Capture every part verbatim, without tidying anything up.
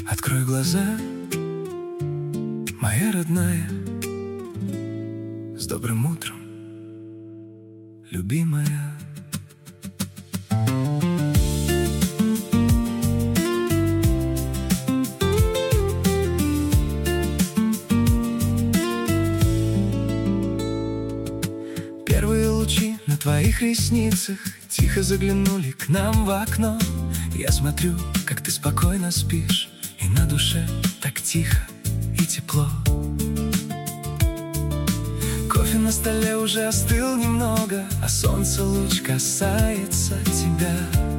Открой глаза, моя родная, с добрым утром, любимая. Первые лучи на твоих ресницах тихо заглянули к нам в окно. Я смотрю, как ты спокойно спишь, и на душе так тихо и тепло. Кофе на столе уже остыл немного, а солнце луч касается тебя.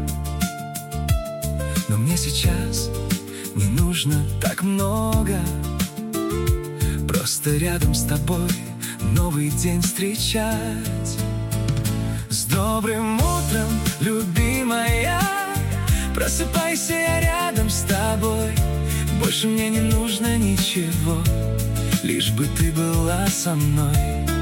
Но мне сейчас не нужно так много, просто рядом с тобой новый день встречать. С добрым утром, любимая, просыпайся, я рядом с тобой. Больше мне не нужно ничего, лишь бы ты была со мной.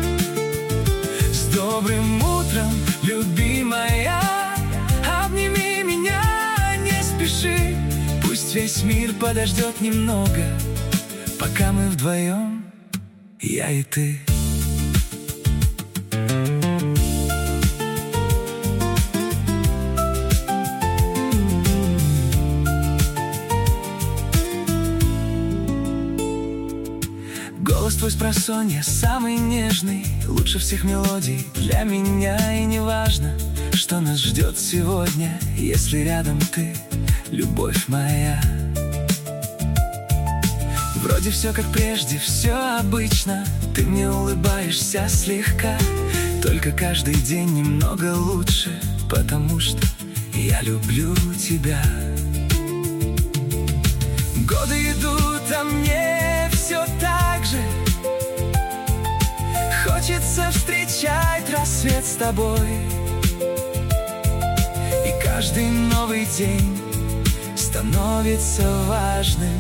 С добрым утром, любимая, обними меня, не спеши. Пусть весь мир подождет немного, пока мы вдвоем, я и ты. Голос твой спросонья самый нежный, лучше всех мелодий для меня. И не важно, что нас ждет сегодня, если рядом ты, любовь моя. Вроде все как прежде, все обычно, ты мне улыбаешься слегка. Только каждый день немного лучше, потому что я люблю тебя. Годы идут, а мне все так же хочется встречать рассвет с тобой. И каждый новый день становится важным,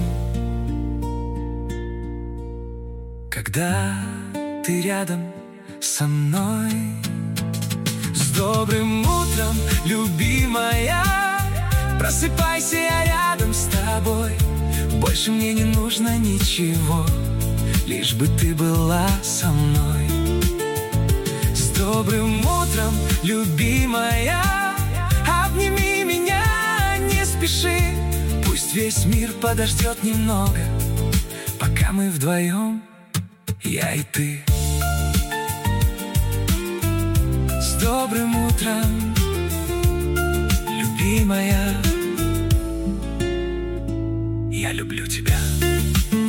когда ты рядом со мной. С добрым утром, любимая, просыпайся, я рядом с тобой. Больше мне не нужно ничего, лишь бы ты была со мной. С добрым утром, любимая, обними меня, не спеши. Пусть весь мир подождет немного, пока мы вдвоем, я и ты. С добрым утром, любимая, я люблю тебя.